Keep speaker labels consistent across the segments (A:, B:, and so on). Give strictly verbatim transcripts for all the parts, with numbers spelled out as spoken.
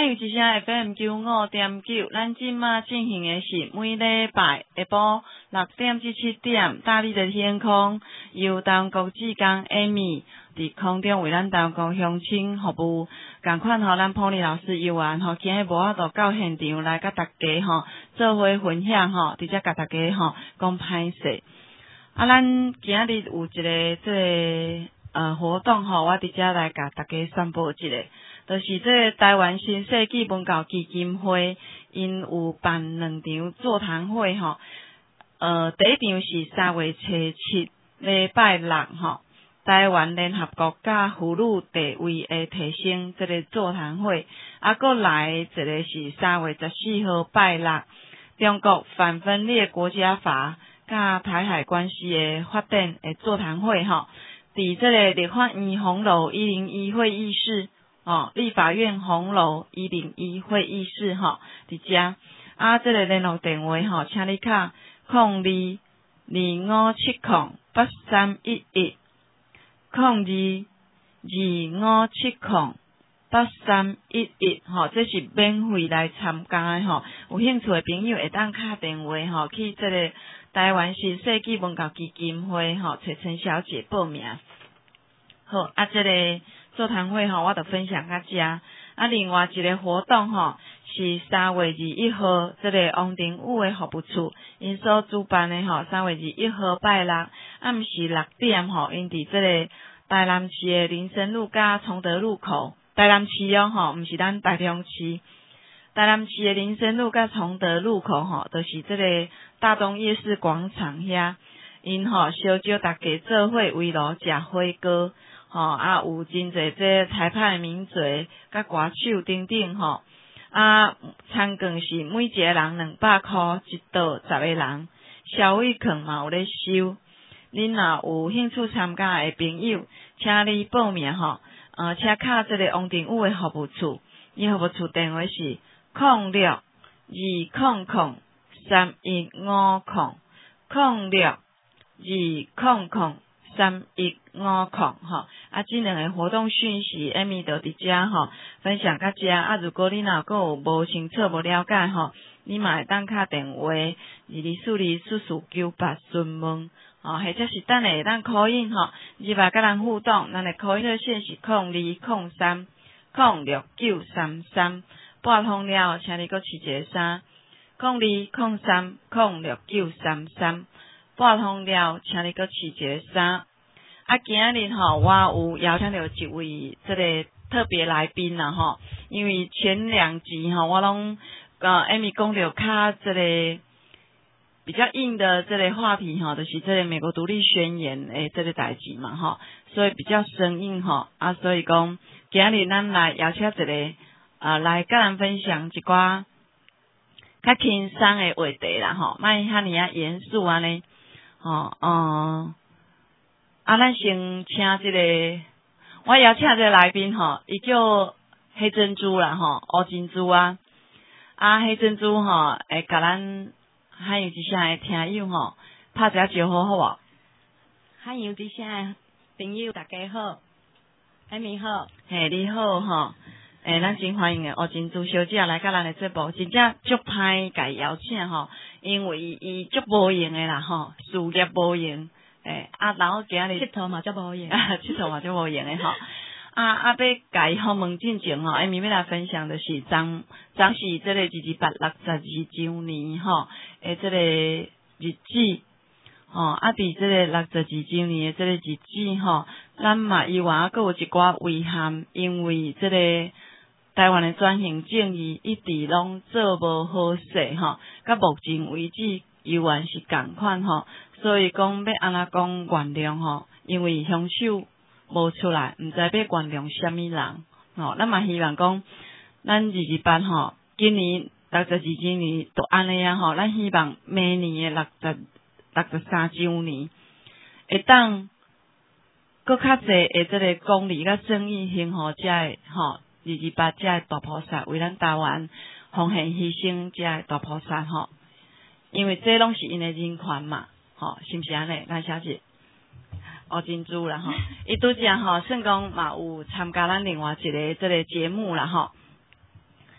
A: 汉语之声 F M 九五点九，咱今嘛进行的是每礼拜下晡六点至七点，大力的天空由台湾国际港 Amy 伫空中为咱台湾国乡亲服务，共款吼，咱普利老师游玩吼，今日无法度到现场来甲大家吼做伙分享吼，直接甲大家吼讲歹势。啊，咱今日有一个这个呃活动吼，我直接来甲大家宣布一下。就是这个台湾新世纪文教基金会，因有办两场座谈会吼。呃，第一场是三月初七礼拜六吼，台湾联合国家妇女地位的提升这个座谈会。啊，搁来一个是三月十四号拜六，中国反分裂国家法甲台海关系的发展的座谈会吼。伫这个立法院红楼一零一会议室。哦，立法院红楼一零一会议室吼，伫遮啊，这个联络电话吼，请你卡零二二五七零八三一一，零二二五七零八三一一吼，这是免费来参加的吼，有兴趣的朋友会当打电话吼，去这个台湾新世纪文教基金会吼，找陈小姐报名。好啊，这个座谈会吼，我就分享到遮。啊，另外一个活动吼，是三月二十一号，这个王庭武的服务处因所主办的吼，三月二十一号拜六暗时六点吼，因伫这个台南市的林森路甲崇德路口，台南市哦吼，毋是咱台中市。台南市的林森路甲崇德路口吼，就是这个大东夜市广场遐，因吼烧招大家做伙围炉食火锅。吼、哦、啊，有真侪这裁判名嘴甲歌手等等吼、哦、啊，餐券是每一个人两百块一道，十个人消费券嘛有咧收。恁若有兴趣参加的朋友，请你报名吼，呃，请卡这个王庭武的服务处，伊服务处电话是零六二零零三一五零零六二零零。三一五零吼，啊，这两个活动讯息，Amy 就伫遮吼分享到遮。啊，如果你若阁有无清楚、无了解吼，你嘛会当打电话二二四二四四九八询问，吼，或者是等下会当call in吼，入来甲咱互动，咱的call in热线是零二零三零六九三三，拨通了，请你阁试一个三零二零三零六九三三。拨通了，请你阁试一个三。啊，今日吼，我有邀请到一位这个特别来宾啦吼，因为前两集吼，我拢呃 Amy 讲到较这个比较硬的这个话题吼，就是这个美国独立宣言诶这个代志嘛吼，所以比较生硬吼啊，所以讲今日咱来邀请一个呃来甲咱分享一寡较轻松诶话题啦吼，莫遐尔啊严肃安尼。哦，嗯，啊，咱先请这个，我邀请这个来宾吼，伊叫黑珍珠啦吼，乌珍珠啊，啊，黑珍珠吼，会甲咱汉语之声的听友吼，拍一下招呼好无？
B: 汉语之声的朋友大家好，艾米好，
A: 嘿，你好吼，诶，咱真欢迎的乌珍珠小姐来甲咱的节目，真正足歹甲伊邀请吼。因为伊足无用诶啦吼，事业无用，诶啊，然后今日
B: 佚佗嘛足无用，
A: 佚佗嘛足无用诶吼。啊啊，要甲伊访问进前吼，艾米要来分享的是张张是这个二二八六十二周年吼，诶，这个日子吼，啊，伫这个六十二周年诶这个日子吼，咱嘛以外啊，阁有一寡遗憾，因为这个。台湾的转型正义一直拢做无好势吼，到目前为止依然是共款吼，所以讲要安怎讲原谅吼，因为凶手无出来，毋知要原谅虾米人吼，咱嘛希望讲咱二二八吼，今年六十二周年都安尼啊吼，咱希望明年的六十六十三周年会当搁较济诶，这个公理甲正义幸福遮诶吼。二二八遮诶大菩萨为咱台湾奉献牺牲遮诶大菩萨吼，因为这拢是因诶人权嘛，吼，是毋是安尼？咱小姐，乌珍珠啦吼，伊拄则吼算讲嘛有参加咱另外一个即个节目啦吼，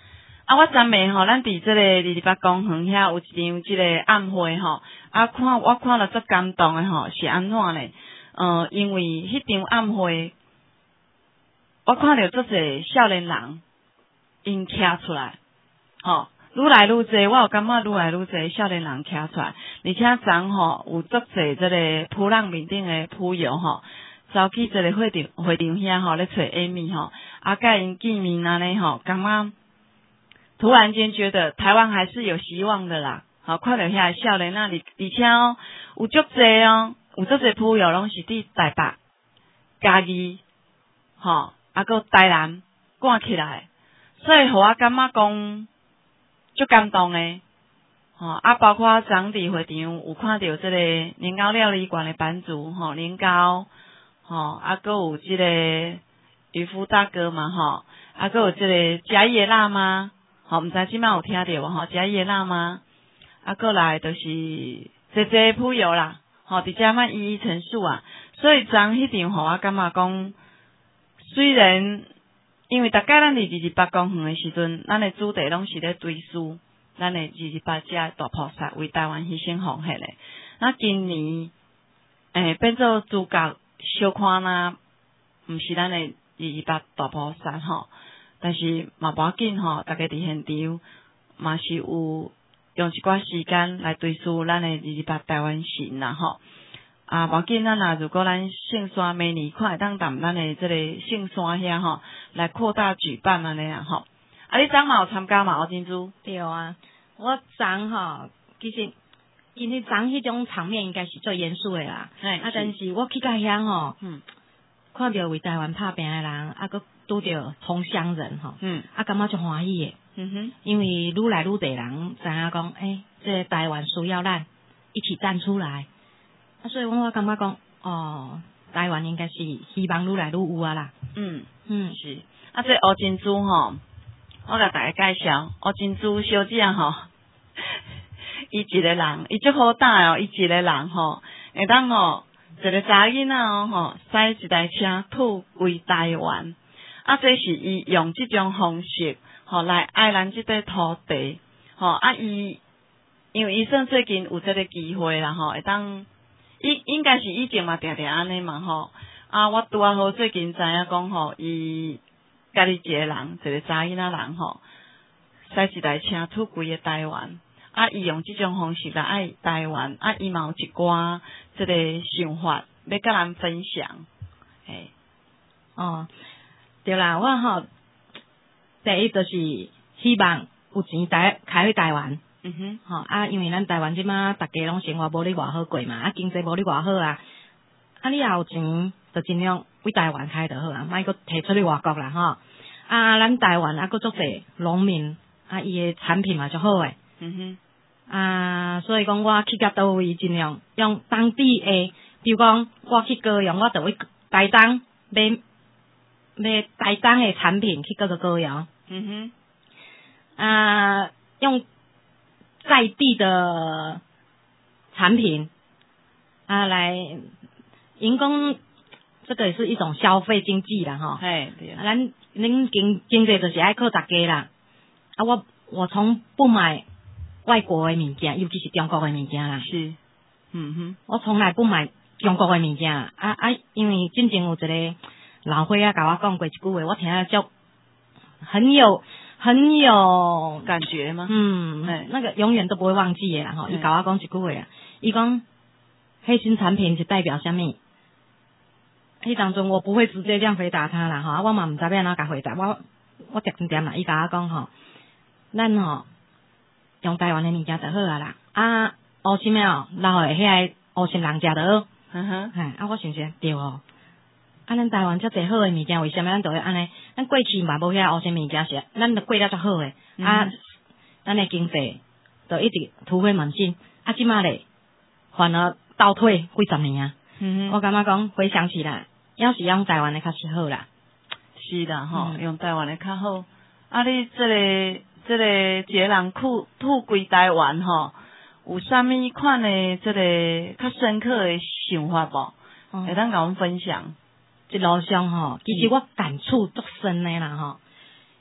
A: 啊，我昨暝吼，咱伫即个二二八公园遐有一场即个暗会吼，啊，看我看了足感动诶吼，是安怎呢？呃，因为迄场暗会，我看到足侪少年人因徛出来，吼，愈来愈侪，我有感觉愈来愈侪少年人徛出来，而且昨吼有足侪即个普浪面顶诶普友吼。走去一个会场会场遐吼，咧找 Amy 吼，啊，甲因见面安尼吼，感觉突然间觉得台湾还是有希望的啦。好，看到遐少年那里，而且哦，有足侪哦，有足侪朋友拢是伫台北、嘉義，吼，啊个台南赶起来，所以互我感觉讲足感动诶。吼，啊，包括昨伫会场有看到即个年糕料理馆诶版主吼，年糕。吼，啊，搁有即个渔夫大哥嘛，吼，啊，搁有即个嘉义辣妈，吼，毋知即摆有听到无吼？嘉义辣妈，啊，搁来就是济济朋友啦，吼，伫遮莫一一陈述啊。所以昨迄场吼，我感觉讲，虽然因为逐届咱伫二二八公园诶时阵，咱诶主题拢是咧追思咱诶二二八遮大菩萨为台湾牺牲奉献诶。那今年诶变做主角。小看啦，毋是咱诶二二八大菩萨吼，但是嘛无要紧吼，大家伫现场嘛是有用一寡时间来追思咱诶二二八台湾神啦吼。啊，无要紧，咱若如果咱圣山明年看会当踮咱诶即个圣山遐吼，来扩大举办安尼啊吼。啊，你昨嘛有参加嘛？欧珍珠？
B: 对啊，我昨吼其实。今天昨迄种场面应该是最严肃诶啦，啊，但是我去到遐吼，嗯，看到为台湾拍拼诶人，啊，佮拄着同乡人吼，嗯，啊，感觉足欢喜诶，嗯哼，因为愈来愈侪人知影讲，诶、欸，这个、台湾需要咱一起站出来，啊，所以我感觉讲，哦，台湾应该是希望愈来愈有啊啦，
A: 嗯嗯是，啊，这欧珍珠吼，我甲大家介绍，欧珍珠小姐吼。伊一个人，伊足好打哦！伊一个人吼，会当吼一个查囡仔哦吼，驶一台车吐规台湾。啊，这是伊用即种方式吼来爱咱即块土地。吼啊，伊因为伊算最近有即个机会啦吼，会当伊应该是以前嘛定定安尼嘛吼。啊，我拄啊好最近知影讲吼，伊家己一个人，一个查囡仔人吼，驶一台车吐规个台湾。啊，伊用即种方式来爱台湾，啊，伊嘛有一寡即个想法要甲咱分享，嘿，
B: 哦，对啦，我吼第一就是希望有钱台开去台湾，嗯哼，吼啊，因为咱台湾即马大家拢生活无哩偌好过嘛，啊，经济无哩偌好啊，啊，你也有钱，就尽量为台湾开就好啊，莫阁摕出去外国啦，吼，啊，咱台湾啊，阁足侪农民，啊，伊诶产品嘛足好诶，嗯哼。啊，所以讲我去到倒位，尽量用当地诶，比如讲我去高雄，我就会台东买买台东诶产品去各个高雄。嗯哼。啊，用在地的产品啊来，因讲这个也是一种消费经济啦，哈。
A: 嘿，对。
B: 啊，咱恁经经济就是爱靠大家啦。啊，我我从不买。外国的物件，尤其是中国的物件啦。
A: 是，嗯哼，
B: 我从来不买中国的物件啊啊！因为之前有一个老伙仔甲我讲过一句话，我听了就很有很有
A: 感觉吗？
B: 嗯，嗯那个永远都不会忘记的啦吼。伊甲我讲一句话啊，伊讲黑心产品是代表什么？迄当中我不会直接这样回答他啦吼，我嘛毋知要安怎甲回答，我我点点啦，伊甲我讲吼，咱吼。用台湾的物件就好啊啦，啊，乌心哦，老诶遐个乌心人食就好，嗯哼，嘿，啊，我想想对哦，啊，咱台湾遮侪好诶物件，为什么咱都会安尼？咱过去嘛无遐乌心物件食，咱都过了足好诶，嗯、啊，咱诶经济就一直突飞猛进，啊，即马咧反而倒退几十年啊，嗯哼，我感觉讲回想起来，要是用台湾诶较是好啦，
A: 是啦吼，嗯、用台湾诶较好，啊，你这个。这个一个人吐吐规台湾吼，有啥物款的这个较深刻的想法无？会当甲阮分享？
B: 一路上吼，其实我感触足深的啦吼。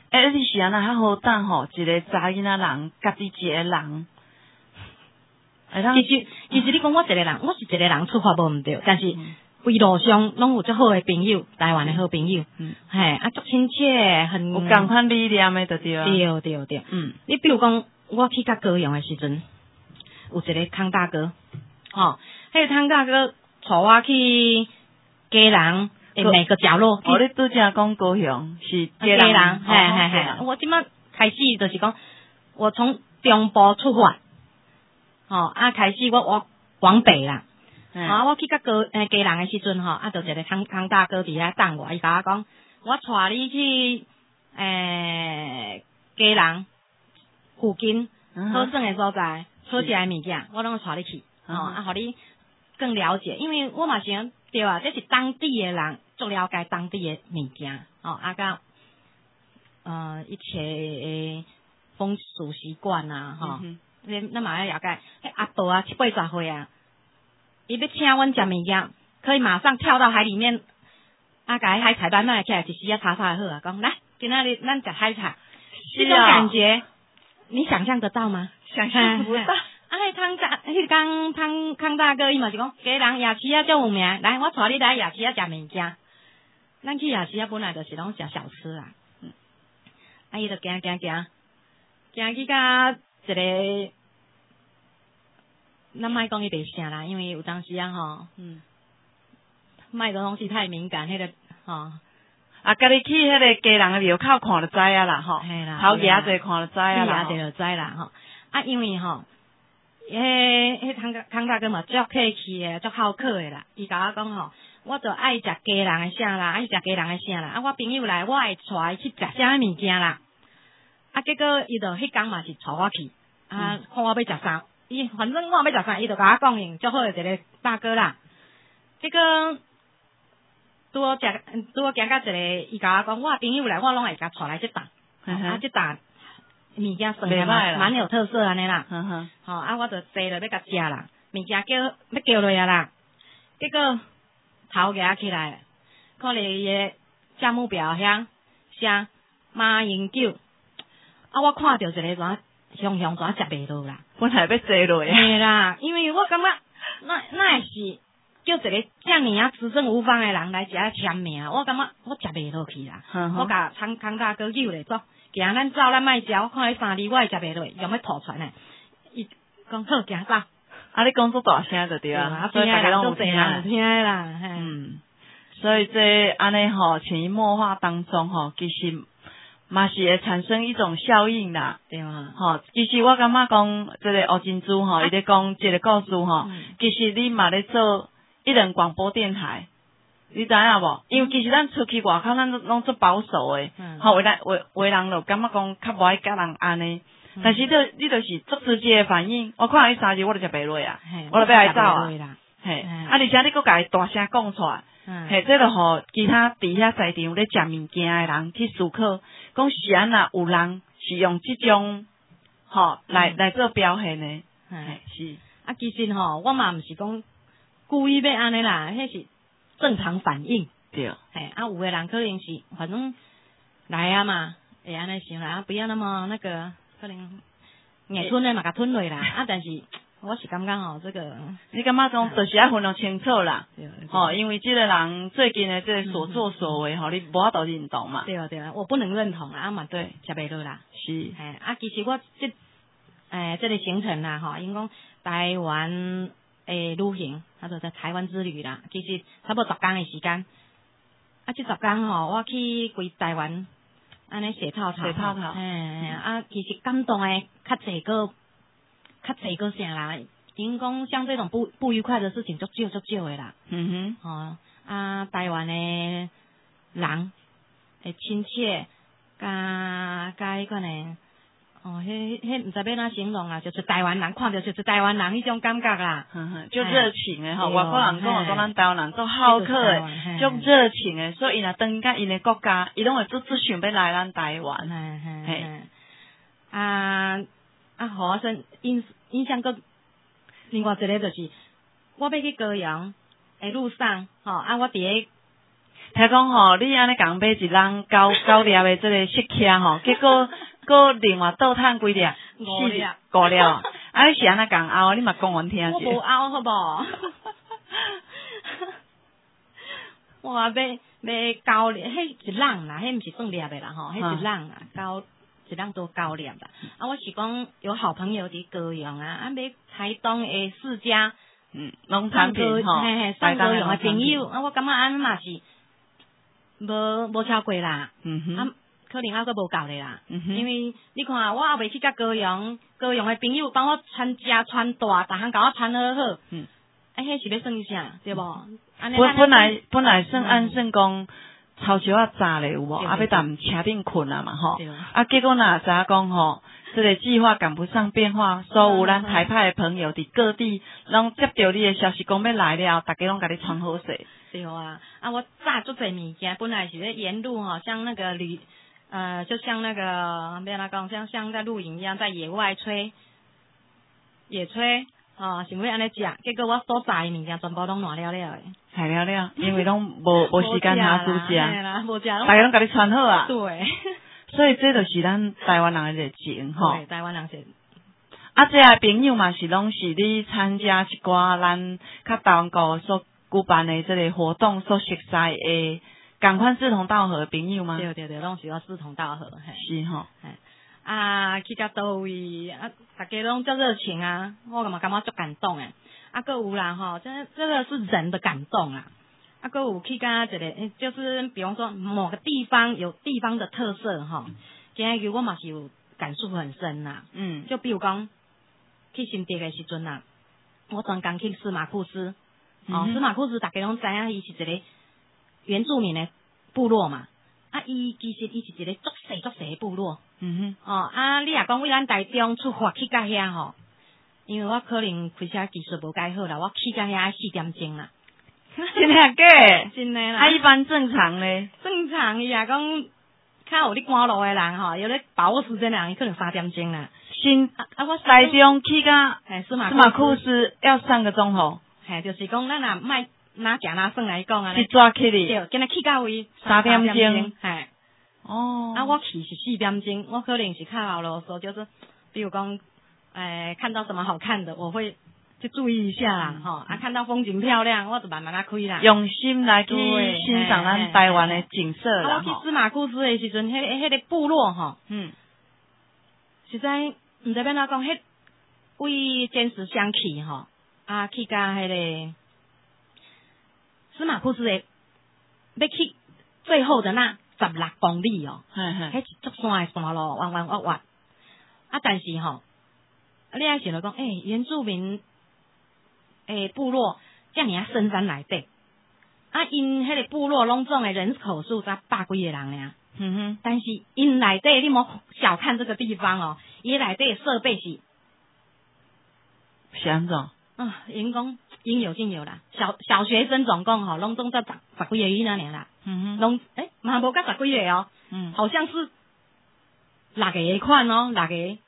A: 诶，你是安那较好当吼？一个查囡仔人，家己一个人。
B: 其实其实你讲我一个人，我是一个人出发无毋对，但是规路上拢有足好诶朋友，台湾诶好朋友，嗯，嘿，啊，足亲切，很
A: 有共款理念诶，就对啊。
B: 对对对，嗯，你比如讲，我去甲高雄诶时阵，有一个康大哥，吼，迄个康大哥带我去家人诶每个角落。
A: 哦，你拄则讲高雄是
B: 家人，嘿嘿嘿，我即摆开始就是讲，我从中部出发。吼、哦、啊！开始我我往北啦，啊、哦！我去甲高诶家人诶时阵吼，啊，就一个康康大哥伫遐等我，伊甲我讲，我带你去诶家人附近好耍诶所在，好食诶物件，我拢带你去，吼、哦、啊，互你更了解，因为我嘛想对啊，这是当地诶人足了解当地诶物件，哦，啊甲呃一切诶风俗习惯啊，吼、哦。嗯咱咱嘛要了解，迄阿婆啊七八十岁啊，伊要请阮食物件，可以马上跳到海里面，啊，甲海菜板买起来，一时啊炒炒好啊，讲来，今仔日咱食海菜，这种感觉，你想象得到吗？
A: 想象不到。啊，
B: 迄汤大，迄刚汤康大哥伊嘛是讲，家人夜市啊足有名，来，我带你来夜市啊食物件。咱去夜市啊本来就是拢食小吃啊，嗯，啊，伊就行行行，行去甲一个。咱莫讲伊白啥啦，因为有当时啊吼，嗯，卖个东西太敏感，迄、那个吼、哦、
A: 啊，家己去迄个家人诶庙口看就知啊啦，吼，
B: 系啦，
A: 头举者看就知啊啦，
B: 头举者就知啦，吼，啊，因为吼，迄迄康康大哥嘛，足客气诶，足好客诶啦，伊甲我讲吼，我就爱食家人诶啥啦，爱食家人诶啥啦，啊，我朋友来，我会带伊去食啥物件啦，啊，结果伊就迄工嘛是带我去，啊，嗯、看我要食啥。伊反正我要食啥，伊就甲我讲应，足好诶一个大哥啦。这个拄好食，拄好行到一个，伊甲我讲，我朋友来，我拢会甲带来即档，啊，即档物件算起来蛮有特色安尼啦。嗯哼，吼、哦、啊，我就坐落要甲食啦，物件叫要叫落啊啦。结果头举起来，看咧伊诶价目表遐写马英九，啊，我看着一个怎熊熊怎食袂落啦。
A: 本来要坐落呀，
B: 系啦，因为我感觉那那也是叫一个遮尔啊资深无方诶人来食签名，我感觉我食袂落去啦。嗯、我甲康康大哥叫咧走，行咱走咱莫食，我看伊三字我会食袂落，用要吐出来。伊讲好行走，
A: 啊你讲做大声就对啊，所以大家拢有听
B: 啦，听啦。
A: 嗯，所以这安尼吼潜移默化当中吼，其实。嘛是会产生一种效应啦，
B: 对啊，
A: 吼，其实我感觉讲，这个吴珍珠吼，伊咧讲一个故事吼，嗯、其实你嘛咧做一人广播电台，你知影无？因为其实咱出去外口，咱拢做保守诶，吼、嗯，为咱为为人就感觉讲较无爱甲人安尼，嗯、但是你你就是做直接诶反应，我看伊三字我就食袂落啊，我就要来走啊，嘿，啊而且你佫甲伊大声讲出来。嘿，这就互其他伫遐在场咧食物件诶人去思考，讲是安那有人是用即种吼来、嗯、来做表现诶，嘿是。
B: 啊，其实吼，我嘛毋是讲故意要安尼啦，迄是正常反应。
A: 对。
B: 嘿，啊，有诶人可能是反正来啊嘛，会安尼想啦，啊，不要那么那个，可能硬吞诶嘛，甲吞落啦，啊，但是。我是感觉吼，这个
A: 你感觉讲就是要分得清楚啦，吼，因为这个人最近的这个所作所为吼，你无法度认同嘛。
B: 对啊对啊，我不能认同啊嘛，对，食袂落啦。
A: 是，
B: 哎啊，其实我这诶这个行程啦，吼，因讲台湾诶旅行，他就在台湾之旅啦，其实差不多十天的时间。啊，这十天吼，我去规台湾安尼洗透透，
A: 洗透透，
B: 哎啊，其实感动诶较济个。较济个啥啦，因讲像这种不不愉快的事情足少足少的啦。嗯哼，哦啊，台湾的人诶亲切，加加迄款诶，哦，迄迄毋知要哪形容啦，就是台湾人看着就是台湾人迄种感觉啦。嗯哼，
A: 就热情诶吼，外国人讲讲咱台湾人做好客诶，足热情诶，所以伊若登甲因诶国家，伊拢会做做想要来咱台湾。嘿嘿，
B: 啊。啊，互我算印印象个另外一个就是，我要去高雄诶路上，吼、哦、啊，我伫咧
A: 听讲吼，你安尼共买一人九九粒的这个雪茄吼，结果搁另外倒趁几粒，
B: 五粒，
A: 五粒，啊，你是安那共拗，你嘛讲阮听
B: 我无拗好无？我买买九粒，迄一人啦，迄毋是算粒的啦吼，迄一人啦，九一人多九粒啦。啊，我是讲有好朋友伫高雄啊，啊买台东的四家，
A: 嗯，农产品吼，
B: 嘿嘿，上高雄的朋友，啊，我感觉安尼嘛是无无超过啦，
A: 嗯哼，
B: 啊，可能还佫无够咧啦，
A: 嗯哼，
B: 因为你看我还未去甲高雄，高雄的朋友帮我穿家穿大，逐项甲我穿好好，嗯，啊，迄是要算啥，对无？
A: 本本来本来算按算讲超少啊早咧有无？啊，要踮车顶困啊嘛吼，啊，结果若知影讲吼，这个计划赶不上变化，所有咱台派的朋友伫各地拢接到你的消息讲要来了，大家拢甲你穿好势。
B: 对啊，啊，我炸足侪物件，本来是咧沿路吼，像那个旅，呃，就像那个要安怎讲，像像在露营一样，在野外吹，野吹。哦，想要安尼食，结果我所炸的物件全部拢烂了了诶，
A: 坏了了，因为拢无无时间下煮食，
B: 啦，无食，大
A: 家拢甲你穿好啊。
B: 对，
A: 所以这就是咱台湾人的热情吼。
B: 对，台湾人是。
A: 啊，这些朋友嘛是拢是你参加一寡咱较台湾国所举办的这个活动所熟悉的，共款志同道合的朋友吗？
B: 对对对，拢是我志同道合，
A: 是吼。
B: 啊，去到倒位啊，大家拢足热情啊，我感觉感觉足感动诶。啊，搁有啦吼，这这个是人的感动啊。啊，搁有去甲一个，就是比方说某个地方有地方的特色吼，今日我嘛是有感触很深呐。嗯，就比如讲去新竹的时阵呐，我专工去司马库斯，哦，嗯、司马库斯大家拢知影，伊是一个原住民的部落嘛。啊，伊其实伊是一个足细足细的部落。嗯哼，哦，啊，你若讲为咱台中出发去到遐吼，因为我可能开车技术无介好啦，我去到遐四点钟啦。
A: 真诶假？
B: 真诶啦。
A: 啊，一般正常咧？
B: 正常伊若讲较有咧赶路诶人吼，有咧把握时间诶人，伊可能三点钟啦。
A: 新啊啊，我台中去到
B: 嘿司马
A: 司马库斯要三个钟头。
B: 嘿，就是讲咱若卖哪食哪算来讲啊。
A: 是抓起哩？
B: 对，今日去到位
A: 三点钟。
B: 嘿。
A: 哦，
B: 啊，我去是四点钟，我可能是较啰嗦，就是比如讲，诶、呃，看到什么好看的，我会去注意一下啦，吼、嗯，啊，看到风景漂亮，我就慢慢啊开啦，
A: 用心来去欣赏咱台湾的景色啦。
B: 啊，我去司马库斯的时阵，迄、那个迄个部落吼，嗯，实在毋知要哪讲，迄为坚持乡去吼，啊，去甲迄个司马库斯的要去最后的那。十六公里哦，迄是足山诶山路，弯弯弯弯。啊，但是吼、喔，你爱想着讲，诶、欸，原住民诶部落遮尔啊深山内底，啊，因迄个部落拢总诶人口数才百几个人尔。嗯哼，但是因内底你莫小看这个地方哦，伊内底诶设备是
A: 是安怎？
B: 啊，因讲应有尽有啦，小小学生总共吼拢总在十十几个囡仔尔啦。嗯哼，拢诶，嘛无甲十几个哦，嗯，好像是六个款哦，六个，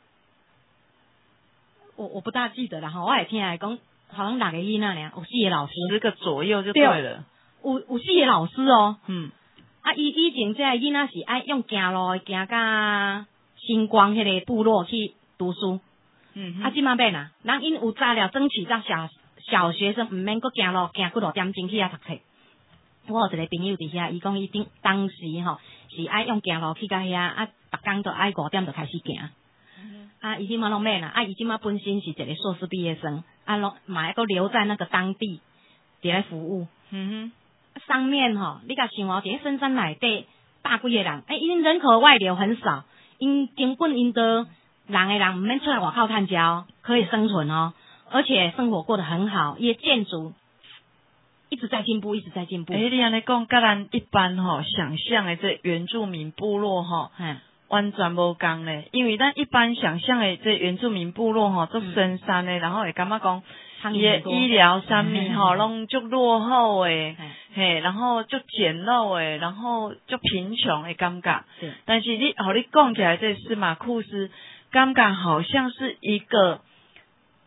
B: 我我不大记得了哈，我也听来讲，好像六个囡仔尔，有四个老师，
A: 十个左右就对了，
B: 有有四个老师哦，嗯，啊，以以前这囡仔是爱用行路行到星光迄个部落去读书，嗯，啊，即马变啦，人因有早了争取到小小学生毋免阁行路行几落点钟去遐读册。我有一个朋友伫遐，伊讲伊顶当时吼是爱用行路去到遐，啊，逐工都爱五点就开始行。嗯、啊，伊即马拢免啦，啊，伊即马本身是一个硕士毕业生，啊，拢嘛还阁留在那个当地伫咧服务。嗯哼，上面吼，你甲想哦，伫咧深山内底百几个人，诶、欸，因人口外流很少，因根本因的人诶人毋免出来外口趁食哦，可以生存哦，而且生活过得很好，伊诶建筑。一直在进步，一直在进步。
A: 诶、欸，你安尼讲，甲咱一般吼、喔、想象的这原住民部落吼、喔，完全无共咧。因为咱一般想象的这原住民部落吼、喔，足深山的，然后会感觉讲，伊的医疗上面吼，拢足落后诶，嘿，然后足简陋诶，然后足贫穷的感觉。但是你，互你讲起来，这司马库斯，感觉好像是一个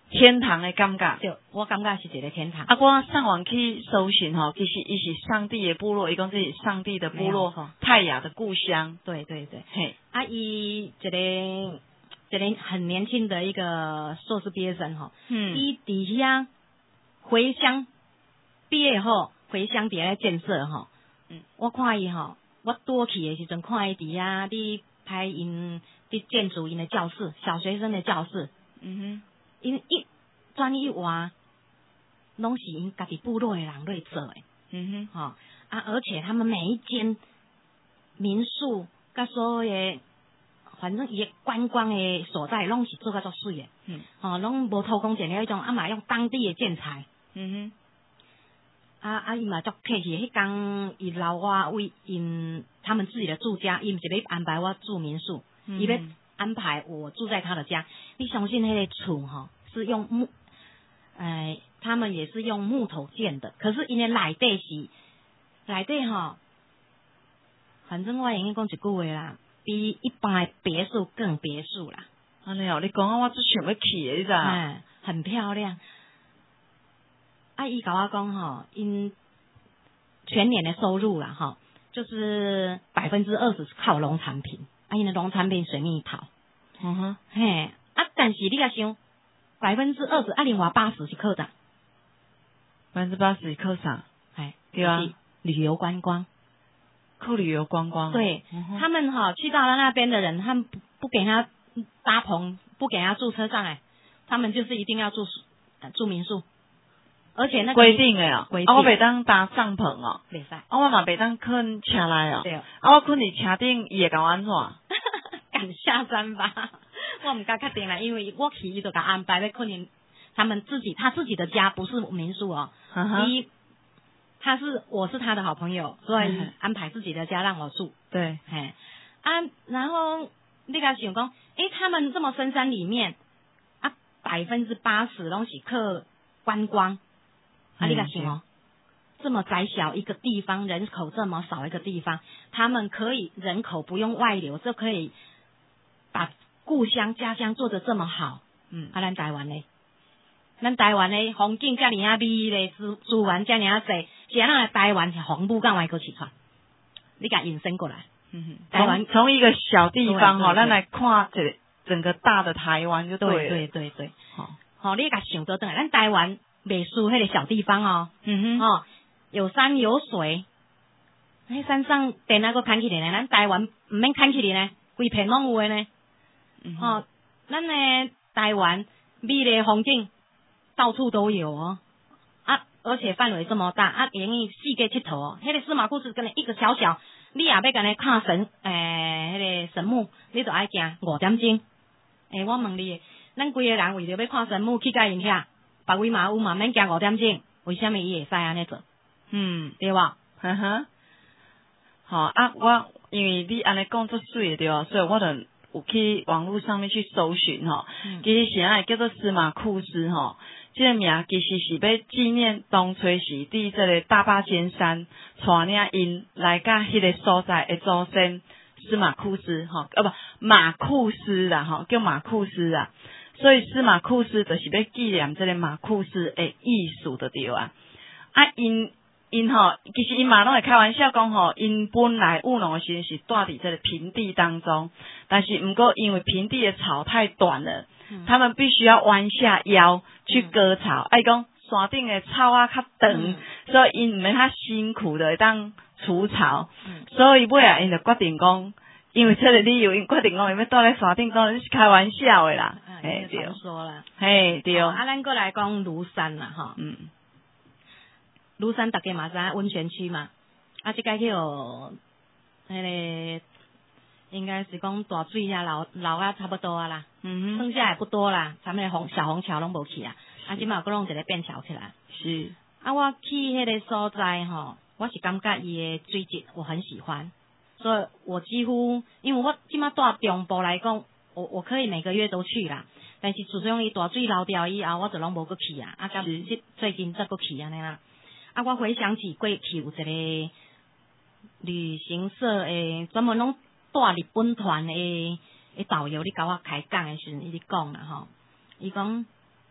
A: 天堂的感觉。
B: 对，我感觉是一个天堂。
A: 啊，我上网去搜寻吼，其实伊是上帝的部落，伊讲这是上帝的部落，泰雅的故乡。
B: 对对对，
A: 嘿，
B: 啊，伊一个一个很年轻的一个硕士毕业生吼，嗯，伊伫遐回乡毕业后回乡伫咧建设吼，嗯，我看伊吼，我多去的时阵看伊伫遐伫拍因伫建筑因的教室，小学生的教室，嗯哼，因一专一话，拢是因家己部落的人在做的，嗯哼，吼、哦、啊，而且他们每一间民宿甲所有的，反正伊的观光的所在，拢是做甲足水的，嗯，吼，拢无偷工减料迄种，啊嘛用当地的建材，嗯哼。啊啊！伊嘛足客气，迄工伊留我为因他们自己的住家，伊毋是要安排我住民宿，伊、嗯、要安排我住在他的家。你相信迄个厝吼是用木，哎，他们也是用木头建的，可是因的内底是内底吼，反正我应该讲一句话啦，比一般的别墅更别墅啦。
A: 安尼哦，你讲啊，我最想要去的，你知道？
B: 哎，很漂亮。啊，伊甲我讲吼，因全年的收入啦，哈，就是百分之二十是靠农产品，啊，因的农产品水蜜桃，嗯哼，嘿，啊，但是你甲想，百分之二十，啊，另外八十是靠啥？
A: 百分之八十是靠啥？
B: 哎，
A: 对啊，
B: 旅游观光，
A: 靠旅游观光。
B: 对，嗯、他们哈去到了那边的人，他们不不给他搭棚，不给他住车上来，他们就是一定要住呃住民宿。而且那
A: 规定的哦，
B: 啊，
A: 我袂当搭帐篷哦，
B: 袂使，
A: 啊，我嘛袂当困车内哦，
B: 对，
A: 啊，我困伫车顶，伊会甲我安怎？
B: 敢下山吧？我唔敢确定啦，因为我去伊就甲安排要困因他们自己他自己的家，不是民宿哦。第一，他是我是他的好朋友，所以安排自己的家让我住。
A: 对，
B: 嘿啊，然后你甲想讲，诶，他们这么深山里面啊，百分之八十拢是靠观光。啊，你敢想哦？这么窄小一个地方，人口这么少一个地方，他们可以人口不用外流，就可以把故乡家乡做得这么好。嗯，啊，咱台湾呢？咱台湾呢，风景遮尔啊美咧，资资源遮尔啊济，是安那台湾是黄布干外国起出？你甲引申过来，嗯，
A: 台湾从一个小地方吼，咱来看这整个大的台湾就对了。
B: 对对对对，好，好，你甲想到等，咱台湾。美术迄个小地方哦，嗯哼，哦，有山有水，迄山上电那个看起来呢，咱台湾唔免看起来呢，规片拢有的呢，嗯、哦，咱呢台湾美丽风景到处都有哦，啊，而且范围这么大，啊，愿意四界佚佗哦，迄、那个司马库斯跟你一个小小，你也要跟你看神，诶、欸，迄、那个神木，你就爱行五点钟，诶、欸，我问你，咱规个人为着要看神木去甲因遐。别位嘛有嘛免行五点钟，为什么伊会使安尼做？嗯，对吧？
A: 呵呵。好啊，我因为你安尼讲足水对啊，所以我就有去网络上面去搜寻吼。嗯、其实是安叫做司马库斯吼，这个名其实是要纪念当初是伫这个大霸尖山带领因来甲迄个所在的祖先司马库斯吼，啊不马库斯啦吼，叫马库斯啊。所以司马库斯就是要纪念这个马库斯的艺术的对啊。啊，因因吼，其实因嘛拢会开玩笑讲吼，因本来务农的时阵是住伫这个平地当中，但是毋过因为平地的草太短了，嗯、他们必须要弯下腰去割草。爱讲山顶的草啊较长，嗯、所以因毋免较辛苦的当除草，嗯、所以尾啊因就决定讲。因为这个理由，因决定讲，因要住咧山顶，当然是开玩笑的啦。
B: 嘿、嗯，对，说啦，
A: 嘿，对。
B: 啊，咱过来讲庐山啦，哈，嗯，庐山大家嘛知温泉区嘛，啊，这个叫迄个应该是讲大水啊，流流啊差不多啊啦，嗯哼，剩下也不多啦，咱们红小红桥拢无去啊，啊，今嘛搁弄一个便桥起来。
A: 是。
B: 啊，我去迄个所在吼，我是感觉伊的水质我很喜欢。所以我几乎，因为我即马住中部来讲，我我可以每个月都去啦。但是自从伊大水流掉以后，我就拢无搁去啊。啊，今最近再搁去安尼啦。啊，我回想起过去有一个旅行社诶，专门拢带日本团诶诶导游，你甲我开讲诶时阵，伊咧讲啦吼，伊讲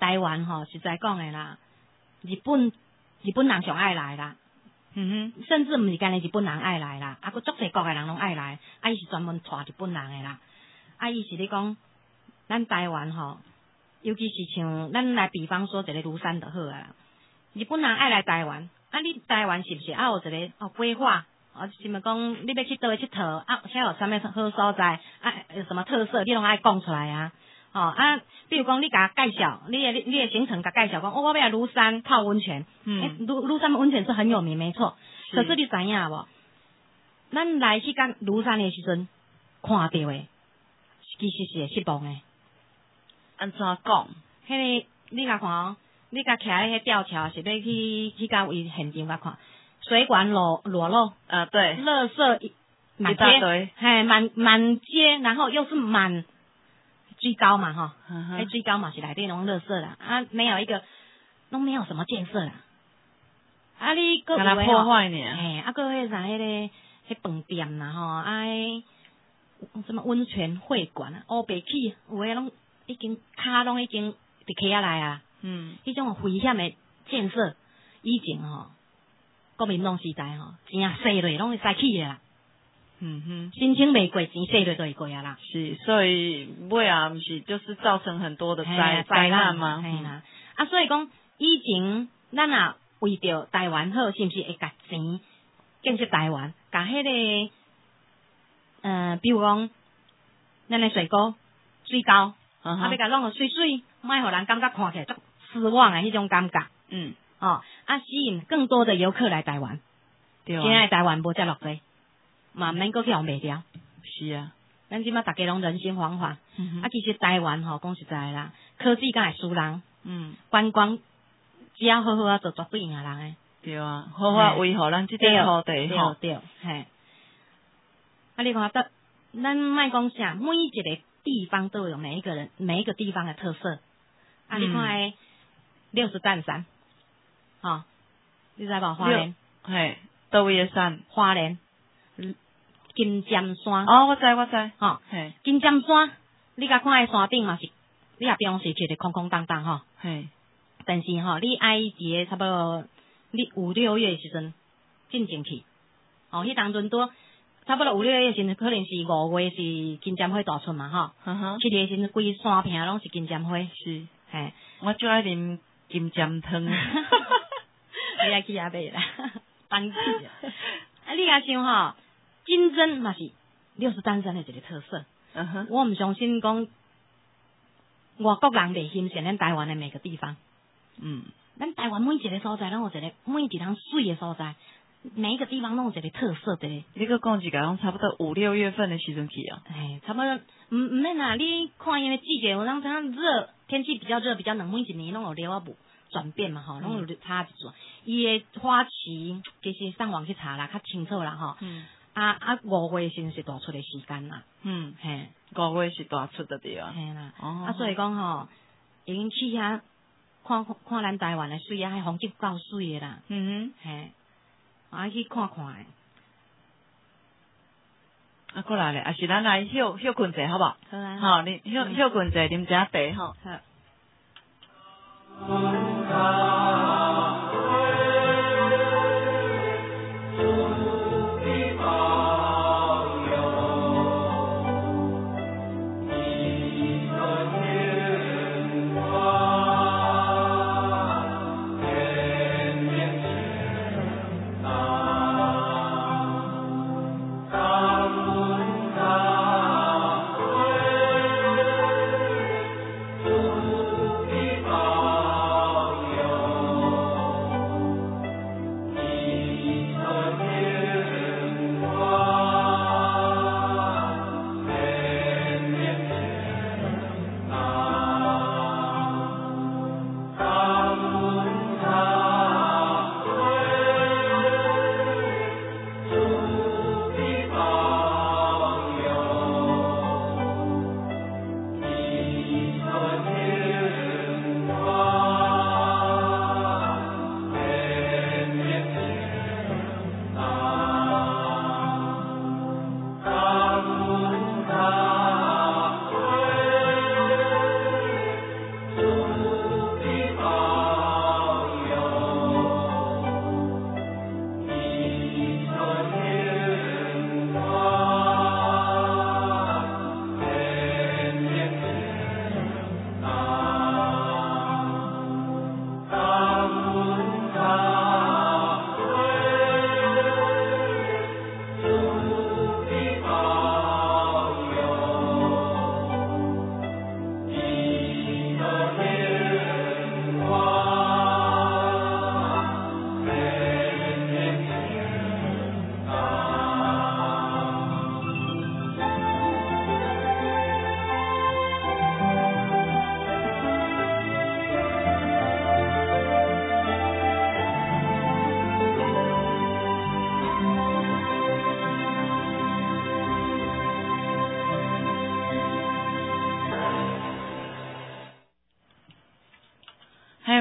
B: 台湾吼，实在讲诶啦，日本日本人上爱来啦。嗯哼，甚至毋是干日本人爱来啦，啊，佮足侪国诶人拢爱来，啊，伊是专门带日本人诶啦，啊，伊是咧讲，咱台湾吼，尤其是像咱来比方说一个庐山就好啊啦，日本人爱来台湾，啊，你台湾是毋是啊有一个哦规划，啊，是毋讲你要去倒位佚佗，啊，遐有啥物好所在，啊，有什么特色，你拢爱讲出来啊。哦啊，比如讲你甲介绍，你诶你诶行程甲介绍讲，哦，我要来庐山泡温泉，嗯，庐庐山温泉是很有名，没错。可是你知影无？咱来去干庐山诶时阵，看到诶，其实是会失望诶。
A: 安怎讲？
B: 迄个你甲看哦，你甲徛喺迄吊桥，是要去去到伊现场甲看，水管裸裸露，
A: 啊对，
B: 垃圾满街，嘿，满满街，然后又是满。最高嘛哈，哎、嗯、最高嘛是内底拢垃圾啦，啊没有一个都没有什么建设啦，啊你个有诶
A: 破坏呢，
B: 嘿啊个迄啥迄个迄饭店啦吼，啊什么温泉会馆啊，乌白起有诶拢已经骹拢已经伫起下来啊，嗯，迄种危险诶建设以前吼，国民党时代吼，钱洗落拢会使起诶啦。嗯哼，申请未过，钱洗落就会过啊啦。
A: 是，所以尾啊，毋是就是造成很多的灾灾难吗？
B: 嘿啦，啊，所以讲以前咱啊为着台湾好，是毋是会甲钱建设台湾，甲迄、那个呃，比如讲咱诶水沟水沟，啊，要甲弄个水水，莫互人感觉看起来足失望诶迄种感觉。嗯，哦，啊，吸引更多的游客来台湾。对啊，现在台湾无遮落济。嘛免阁去互卖掉，
A: 是啊，
B: 咱即马大家拢人心惶惶，嗯、啊，其实台湾吼讲实在啦，科技敢会输人，嗯，观光只要好好啊做绝对赢人诶，
A: 对啊，好好维护咱即块土地
B: 吼，对，嘿，啊，你看得，咱莫讲啥，每一个地方都有每一个人每一个地方的特色，啊，你看诶，六十担山，吼，你知无花莲？
A: 嘿，倒位诶山？
B: 花莲。金尖山
A: 哦，我知我知，
B: 吼、哦，金尖山，你甲看喺山顶嘛是，你也平时觉得空空荡荡吼，嘿，但是吼、哦，你爱伫个差不多，你五六月时阵进前去，哦，迄当阵多差不多五六月时阵，可能是五月是金针花大出嘛吼，嗯哼，七月时阵规山坪拢是金针花，
A: 是，
B: 嘿，
A: 我最爱啉金针汤，
B: 你爱去遐买啦，放弃啊，你也想吼。金针嘛是六十担山的一个特色，嗯哼，我唔相信讲外国人袂欣赏咱台湾的每个地方，嗯，咱台湾每一个所在，拢有一个每一项水的所在，每一个地方拢有一个特色的。
A: 你个讲一个，拢差不多五六月份的时阵去啊，
B: 哎，差不多，唔唔免啦，你看因为季节有当像热，天气比较热，比较冷，每一年拢有了啊无转变嘛吼，拢有差一撮。伊的花期其实上网去查啦，较清楚啦吼。嗯。啊啊，五月先是大出的时间啦，嗯，嘿，
A: 五月是大出的对啊，
B: 嘿啦，哦、啊，所以讲吼，已经去遐看看咱台湾的水啊，迄风景够水的啦，嗯哼，嘿，啊去看看的，
A: 啊，过来咧，啊是咱来休休困者好不好？
B: 好啊，
A: 好，你休休困者，啉一下茶吼。好。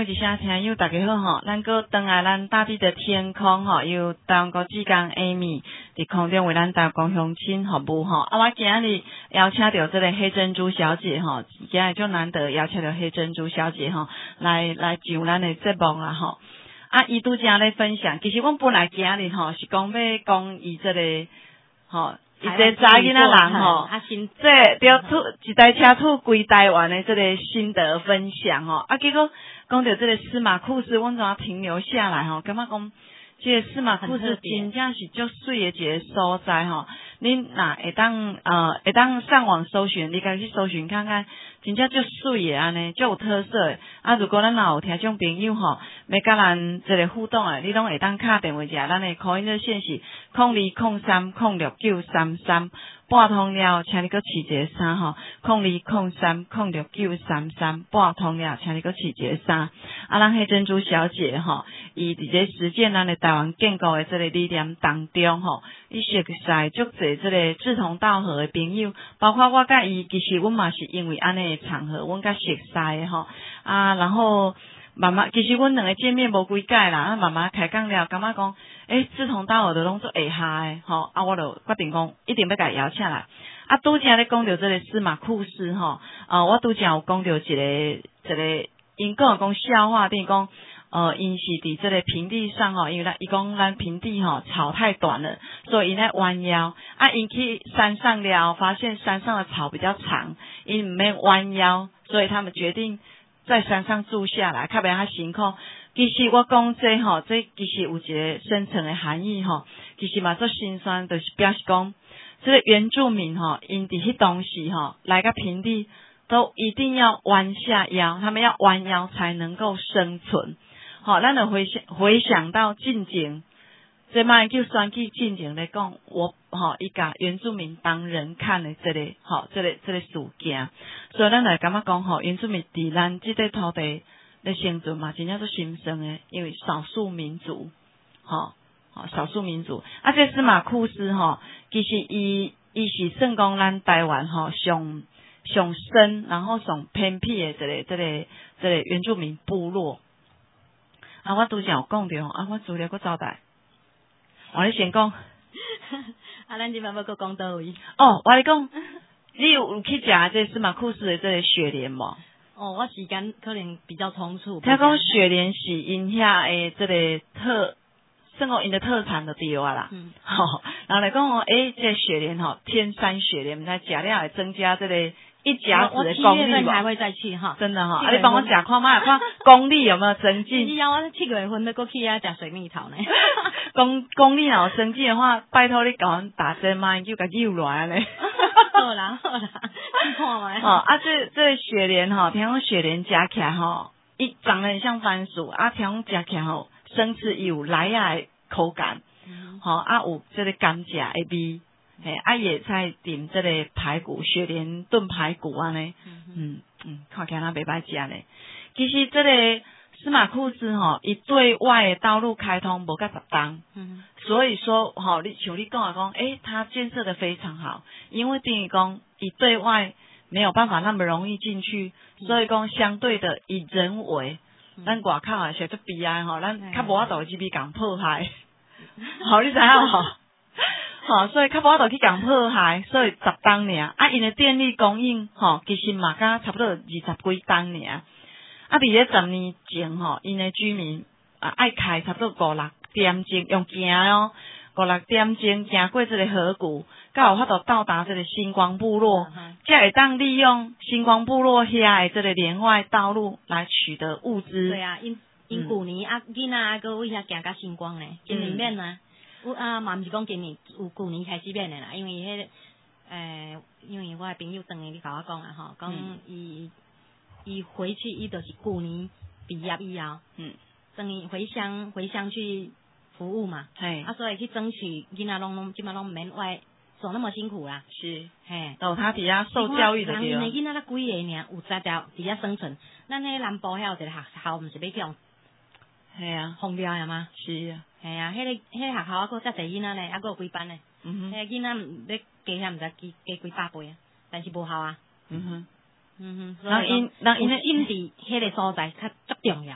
A: 有一声听友大家好吼，咱搁登来咱大地的天空吼，由台湾国际港 Amy 伫空中为咱台湾乡亲服务吼。啊，我今日邀请到这个黑珍珠小姐吼，今日就难得邀请到黑珍珠小姐吼，来来上咱的节目啦吼。啊，伊拄则咧分享，其实阮本来今日吼是讲要讲伊这个吼。伊这查囡仔人吼，这着出一台车出规台湾的这个心得分享吼，啊，结果讲到这个司马库斯，阮怎啊停留下来吼，感觉讲这个司马库斯真正是足水的一个所在吼。恁若会当呃会当上网搜寻，你家去搜寻看看，真正足水的安尼，足有特色的。啊，如果咱若有听众朋友吼，要甲咱这个互动的，你拢会当敲电话一下，咱的call in热线是空二空三空六九三三，拨通了，请你搁试一个三吼，空二空三空六九三三，拨通了，请你搁试一个三。啊，咱黑珍珠小姐吼，伊伫这实践咱的台湾建构的这个理念当中吼，伊熟悉足侪这个志同道合的朋友，包括我甲伊，其实阮嘛是因为安尼的场合，阮甲熟悉的吼啊，然后慢慢，其实阮两个见面无几届啦，啊，慢慢开讲了，感觉讲，诶，志同道合的拢做会下的吼，啊，我就决定讲，一定要甲伊邀请来。啊，拄则咧讲到这个司马库斯吼，啊，我拄则有讲到一个一个，因讲讲笑话，等于讲。呃，因是伫这个平地上吼，因为咱伊讲咱平地吼草太短了，所以因在弯腰。啊，因去山上了，发现山上的草比较长，因唔免弯腰，所以他们决定在山上住下来，较袂遐辛苦。其实我讲这吼，这其实有一个深层的含义吼，其实嘛做心酸，就是表示讲，这个原住民吼，因伫迄当时吼来个平地，都一定要弯下腰，他们要弯腰才能够生存。好，咱就回想回想到进前，这卖叫选举进前来讲，我吼伊甲原住民当人看的这个吼，这个这个事件，所以咱来感觉讲吼，原住民伫咱这块土地咧生存嘛，真正做心酸的，因为少数民族，吼，吼少数民族，啊，这司马库斯吼，其实伊伊是算讲咱台湾吼上上深，然后上偏僻的这个这个这个原住民部落。啊，我拄则有讲着，啊，我资料搁交代。我咧先讲，
B: 啊，咱即摆要搁讲倒位？
A: 哦，我咧讲，你有有去食这司马库斯的这个雪莲无？
B: 哦，我时间可能比较匆促。
A: 听讲雪莲是因遐诶，这个特，算讲因的特产就对啊啦。嗯。吼、哦，然后来讲哦，诶，这个雪莲吼，天山雪莲，咱食了会增加这个。一甲子的功力
B: 吧，还会再去哈，
A: 真的哈，啊，你帮我讲看嘛，看功力有没有增进？
B: 你要我七月份要过去啊，食水蜜桃呢。
A: 功功力若有增进的话，拜托你甲阮打针嘛，就甲救来咧。
B: 好啦好啦，你看嘛。
A: 哦啊，这这雪莲哈，听讲雪莲加起来哈，伊长得很像番薯，啊，听讲加起来吼，生吃有来呀口感，好、嗯、啊有这个甘蔗的味。嘿，啊野菜点这个排骨，雪莲炖排骨啊呢，嗯嗯，看起来那袂歹食呢。其实这个司马库斯吼，伊对外的道路开通无甲十当，嗯，所以说吼，你像你讲啊讲，诶，他建设的非常好，因为等于讲伊对外没有办法那么容易进去，所以讲相对的以人为，咱外口也是足悲哀吼，咱较无法度去去共破坏，好，你知影吼？吼、哦，所以较无法度去共破坏，所以十档尔。啊，因的电力供应吼、哦，其实嘛甲差不多二十几档尔。啊，伫咧十年前吼，因的居民啊爱开差不多五六点钟用行哦，五六点钟行过这个河谷，才有法度到达这个星光部落，才会当利用星光部落遐的这个连外道路来取得物资。
B: 对啊，因因旧年、嗯、啊囡仔啊个为遐行到星光呢，今年免啊。有啊，嘛毋是讲今年，有旧年开始变的啦，因为迄、那个，诶、呃，因为我的朋友当年你甲我讲啦吼，讲伊伊回去伊就是旧年毕业以后，嗯，等于回乡回乡去服务嘛，嘿，啊，所以去争取囡仔拢拢基本拢免外走那么辛苦啦，
A: 是，
B: 嘿，
A: 哦，他底下受教育的对。
B: 人的囡仔才几个尔，有十条底下生存，咱迄南部遐有一个学校，毋是要叫，
A: 系啊，
B: 封掉呀吗？
A: 是啊。
B: 系啊，迄、那个迄、那个学校啊，佫遮侪囡仔咧，啊，佫有几班咧。嗯哼。迄个囡仔要加遐毋知幾加幾百倍啊，但是無效啊。嗯哼。嗯哼。人因人因咧因伫迄個所在較足重要誒。